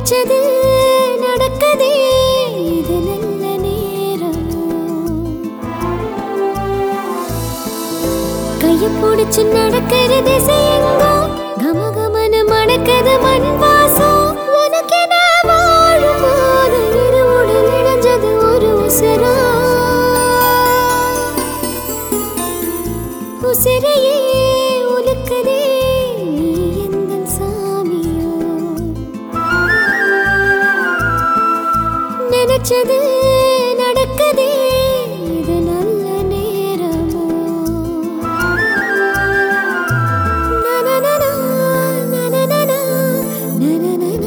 நினைச்சது நடக்குதே இது நல்ல நேரம் கைய பிடிச்சு நடக்கிற திசை எங்கோ கமகமனு மணக்குது மண் வாசம் உனக்கென வாழும்போது இருவுடன் இணைஞ்சது ஒரு உசிரா உசிரையே உலுக்குதே நீ எந்தன் சாமியோ நினைச்சது நடக்குதே இது நல்ல நேரமோ நனனனா நனனனா நனனனா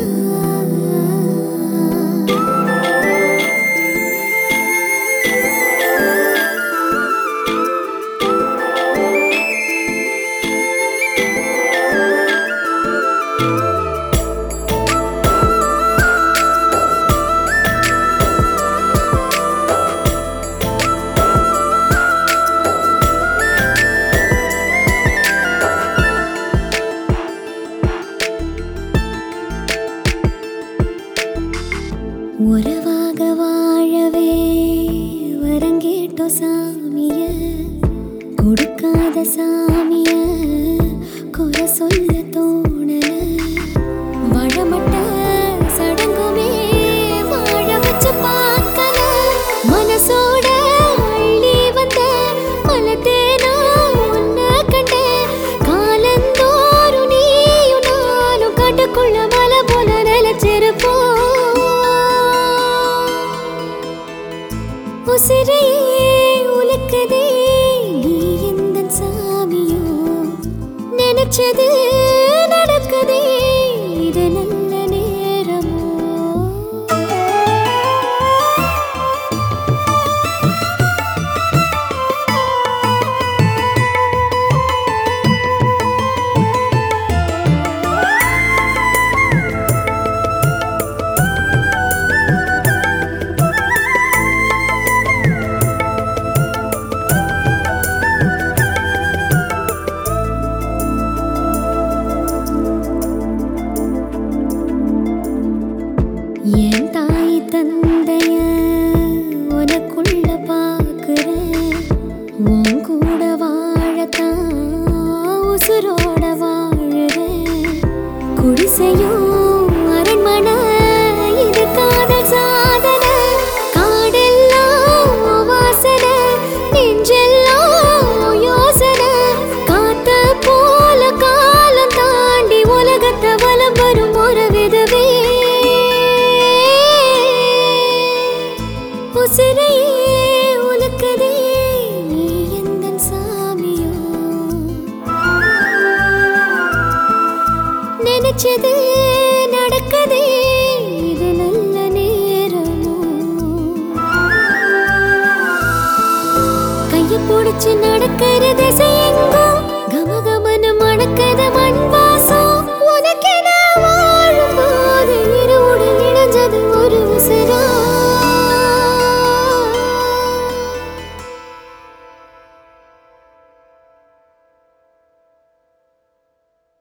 உறவாக வாழவே வரங்கேட்டோ சாமிய கொடுக்காத சாமிய குறை சொல்ல தோணல வழமட்ட சடங்குமே வாழ வச்சு பார்க்கல மனசோட அள்ளி வந்த பலத்தேனா உன்ன கண்ட காலந்தோறும் நீயும் நானும் காட்டுக்குள்ள மலை போல நிலச்சிருப்போம் உசிரையே உலுக்குதே நீ எந்தன் சாமியோ நினைச்சது நடக்குதே இது நல்ல நேரமோ என் தாய் தந்தைய உனக்குள்ள பாக்குறேன் உன் கூட வாழத்தான் உசுரோட வாழுறேன் குடிசையும் அரண்மனை இது காதல் சாதனை காடெல்லாம் வாசனை நெஞ்செல்லாம் யோசனை காத்த போல காலம் தாண்டி உலகத்தை வலம் வரும் ஒரு விதவே உசிரையே உலுக்குதே நீ எந்தன் சாமியோ நினைச்சது நடக்குதே இது நல்ல நேரமோ கைய பிடிச்சு நடக்கிற திசை எங்கோ கமகமனு மணக்குது